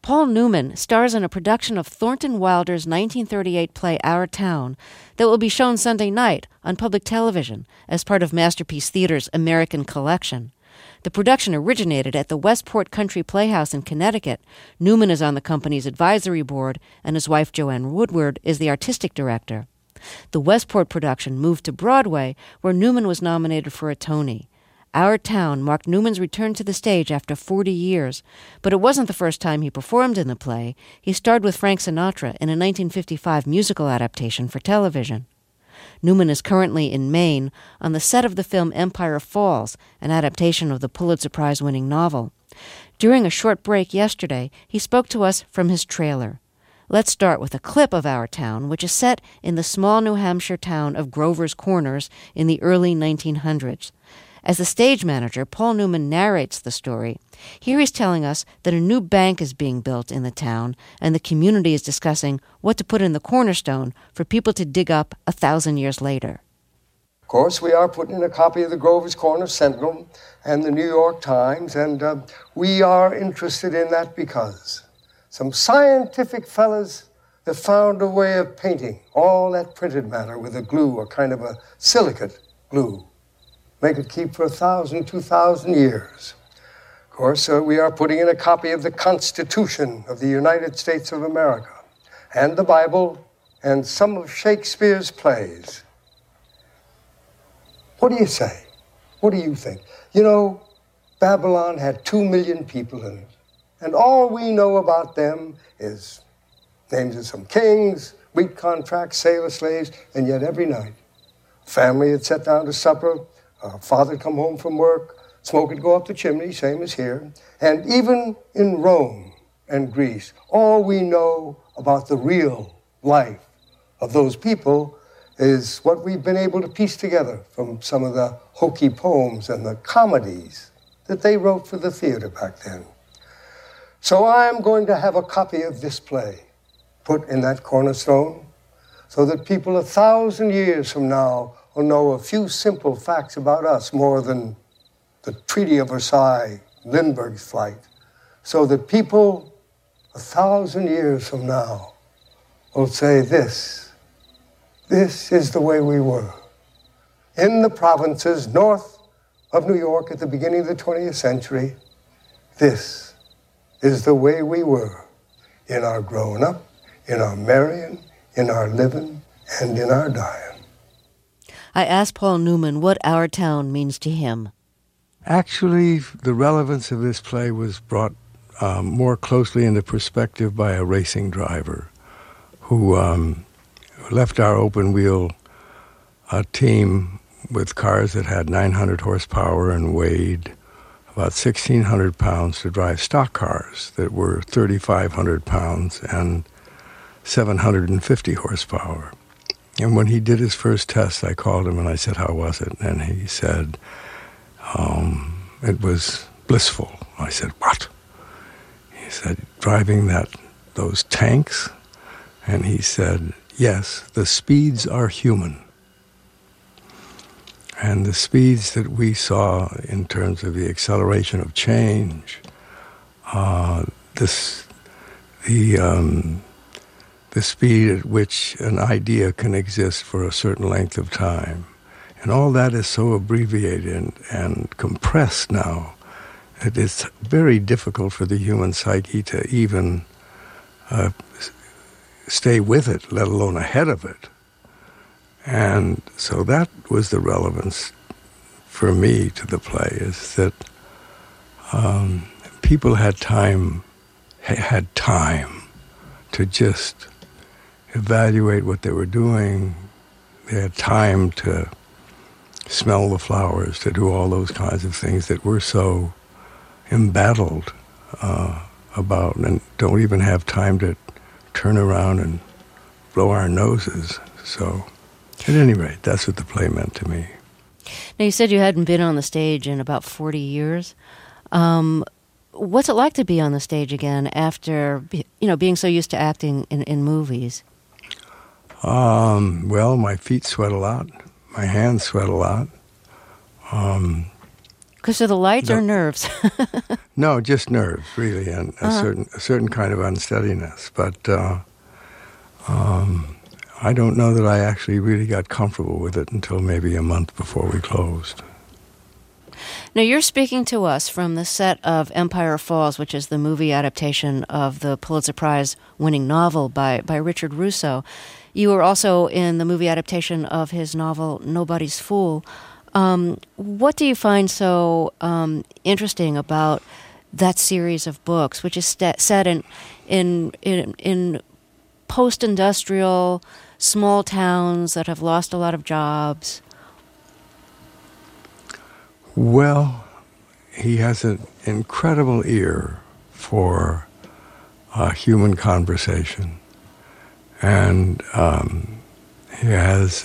Paul Newman stars in a production of Thornton Wilder's 1938 play Our Town that will be shown Sunday night on public television as part of Masterpiece Theater's American Collection. The production originated at the Westport Country Playhouse in Connecticut. Newman is on the company's advisory board, and his wife Joanne Woodward is the artistic director. The Westport production moved to Broadway, where Newman was nominated for a Tony. Our Town marked Newman's return to the stage after 40 years, but it wasn't the first time he performed in the play. He starred with Frank Sinatra in a 1955 musical adaptation for television. Newman is currently in Maine on the set of the film Empire Falls, an adaptation of the Pulitzer Prize-winning novel. During a short break yesterday, he spoke to us from his trailer. Let's start with a clip of Our Town, which is set in the small New Hampshire town of Grover's Corners in the early 1900s. As the stage manager, Paul Newman narrates the story. Here he's telling us that a new bank is being built in the town, and the community is discussing what to put in the cornerstone for people to dig up 1,000 years later. Of course, we are putting in a copy of the Grover's Corner Sentinel and the New York Times, and we are interested in that because some scientific fellas have found a way of painting all that printed matter with a glue, a kind of a silicate glue. Make it keep for 1,000, 2,000 years. Of course, we are putting in a copy of the Constitution of the United States of America and the Bible and some of Shakespeare's plays. What do you say? What do you think? You know, Babylon had 2 million people in it, and all we know about them is names of some kings, wheat contracts, sailor slaves, and yet every night, family had sat down to supper. Father'd come home from work, smoke would go up the chimney, same as here. And even in Rome and Greece, all we know about the real life of those people is what we've been able to piece together from some of the hokey poems and the comedies that they wrote for the theater back then. So I'm going to have a copy of this play put in that cornerstone so that people 1,000 years from now will know a few simple facts about us more than the Treaty of Versailles, Lindbergh's flight, so that people 1,000 years from now will say this is the way we were. In the provinces north of New York at the beginning of the 20th century, this is the way we were in our growing up, in our marrying, in our living, and in our dying. I asked Paul Newman what Our Town means to him. Actually, the relevance of this play was brought more closely into perspective by a racing driver who left our open-wheel team with cars that had 900 horsepower and weighed about 1,600 pounds to drive stock cars that were 3,500 pounds and 750 horsepower. And when he did his first test, I called him and I said, "How was it?" And he said, "It was blissful." I said, "What?" He said, "Driving those tanks?" And he said, "Yes, the speeds are human." And the speeds that we saw in terms of the acceleration of change, the speed at which an idea can exist for a certain length of time. And all that is so abbreviated and compressed now that it's very difficult for the human psyche to even stay with it, let alone ahead of it. And so that was the relevance for me to the play, is that people had time to just evaluate what they were doing. They had time to smell the flowers, to do all those kinds of things that we're so embattled about and don't even have time to turn around and blow our noses. So at any rate, that's what the play meant to me. Now, you said you hadn't been on the stage in about 40 years. What's it like to be on the stage again after, being so used to acting in movies? Well, my feet sweat a lot. My hands sweat a lot. Because of the lights or nerves? No, just nerves, really, and a certain kind of unsteadiness. But I don't know that I actually really got comfortable with it until maybe a month before we closed. Now, you're speaking to us from the set of Empire Falls, which is the movie adaptation of the Pulitzer Prize-winning novel by Richard Russo. You were also in the movie adaptation of his novel Nobody's Fool. What do you find so interesting about that series of books, which is set in post-industrial small towns that have lost a lot of jobs? Well, he has an incredible ear for human conversation, and he has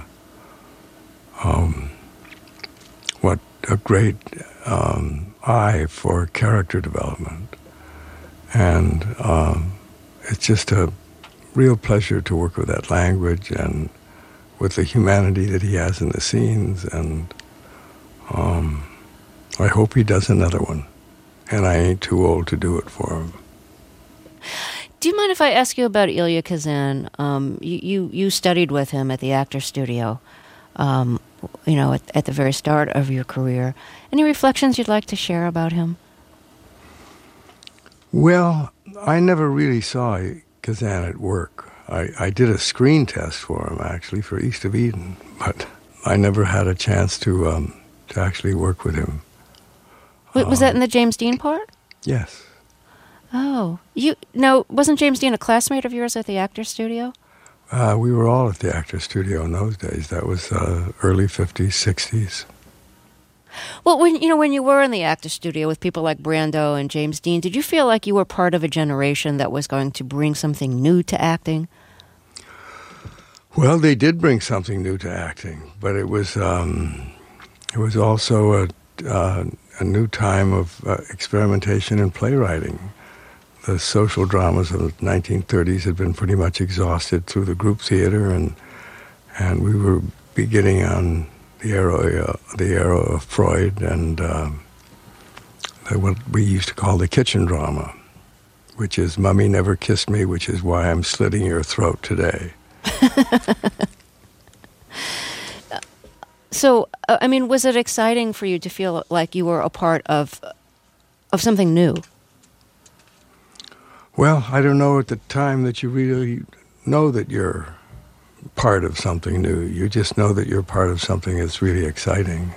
what a great eye for character development, and it's just a real pleasure to work with that language and with the humanity that he has in the scenes, and I hope he does another one, and I ain't too old to do it for him. Do you mind if I ask you about Elia Kazan? You studied with him at the Actors Studio, at the very start of your career. Any reflections you'd like to share about him? Well, I never really saw Kazan at work. I did a screen test for him, actually, for East of Eden, but I never had a chance to actually work with him. Was that in the James Dean part? Yes. Oh. Wasn't James Dean a classmate of yours at the Actors Studio? We were all at the Actors Studio in those days. That was early 50s, 60s. Well, when you were in the Actors Studio with people like Brando and James Dean, did you feel like you were part of a generation that was going to bring something new to acting? Well, they did bring something new to acting, but it was also a new time of experimentation in playwriting. The social dramas of the 1930s had been pretty much exhausted through the group theater, and we were beginning on the era of Freud and what we used to call the kitchen drama, which is Mummy Never Kissed Me, which is why I'm slitting your throat today. So, was it exciting for you to feel like you were a part of something new? Well, I don't know at the time that you really know that you're part of something new. You just know that you're part of something that's really exciting.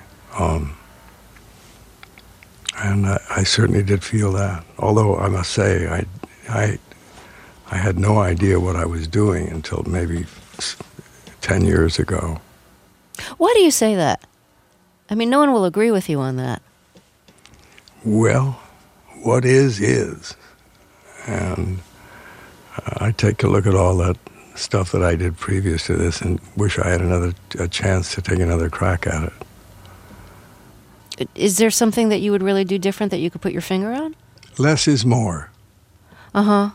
And I certainly did feel that. Although I must say, I had no idea what I was doing until maybe 10 years ago. Why do you say that? No one will agree with you on that. Well, what is. And I take a look at all that stuff that I did previous to this and wish I had a chance to take another crack at it. Is there something that you would really do different that you could put your finger on? Less is more. Uh-huh.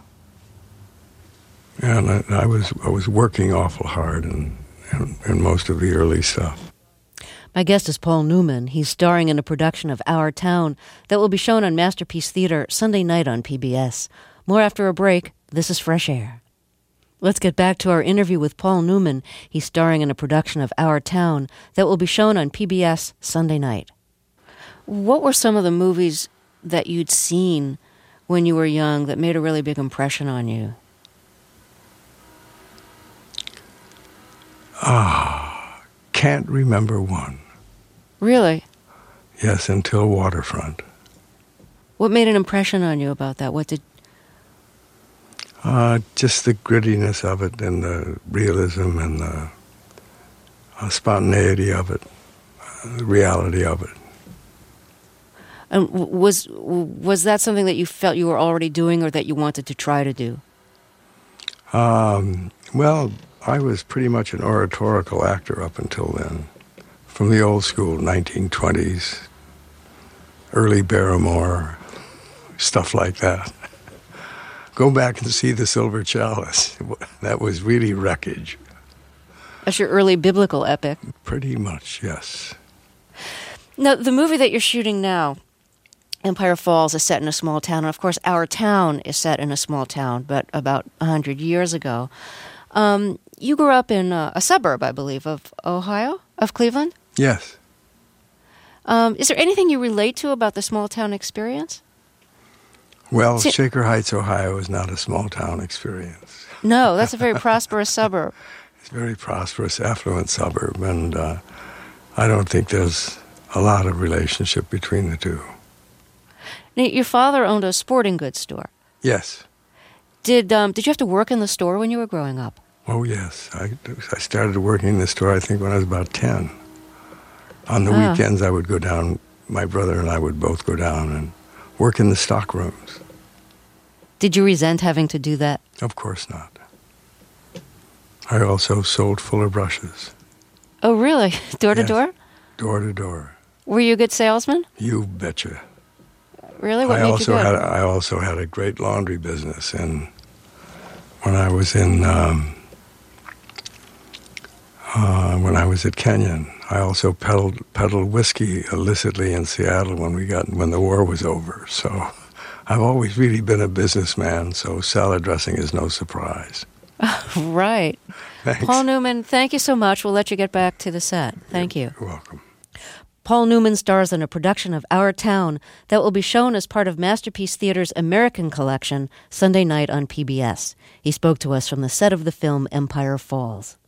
And I was working awful hard in most of the early stuff. My guest is Paul Newman. He's starring in a production of Our Town that will be shown on Masterpiece Theater Sunday night on PBS. More after a break. This is Fresh Air. Let's get back to our interview with Paul Newman. He's starring in a production of Our Town that will be shown on PBS Sunday night. What were some of the movies that you'd seen when you were young that made a really big impression on you? Can't remember one. Really? Yes, until Waterfront. What made an impression on you about that? What did... Just the grittiness of it and the realism and the spontaneity of it, the reality of it. And was that something that you felt you were already doing or that you wanted to try to do? Well, I was pretty much an oratorical actor up until then, from the old school 1920s, early Barrymore, stuff like that. Go back and see The Silver Chalice. That was really wreckage. That's your early biblical epic. Pretty much, yes. Now, the movie that you're shooting now, Empire Falls, is set in a small town. And, of course, Our Town is set in a small town, but about 100 years ago. You grew up in a suburb, I believe, of Ohio, of Cleveland? Yes. Is there anything you relate to about the small town experience? Well, Shaker Heights, Ohio is not a small town experience. No, that's a very prosperous suburb. It's a very prosperous, affluent suburb, and I don't think there's a lot of relationship between the two. Now, your father owned a sporting goods store. Yes. Did you have to work in the store when you were growing up? Oh, yes. I started working in the store, I think, when I was about 10. On the weekends, I would go down, my brother and I would both go down and work in the stock rooms. Did you resent having to do that? Of course not. I also sold Fuller brushes. Oh, really? Door to Yes. door? Door to door. Were you a good salesman? You betcha. Really? What made you good? I also had a great laundry business, and when I was when I was at Kenyon, I also peddled whiskey illicitly in Seattle when the war was over. So I've always really been a businessman, so salad dressing is no surprise. Right. Thanks. Paul Newman, thank you so much. We'll let you get back to the set. Thank you. You're welcome. Paul Newman stars in a production of Our Town that will be shown as part of Masterpiece Theater's American Collection Sunday night on PBS. He spoke to us from the set of the film Empire Falls.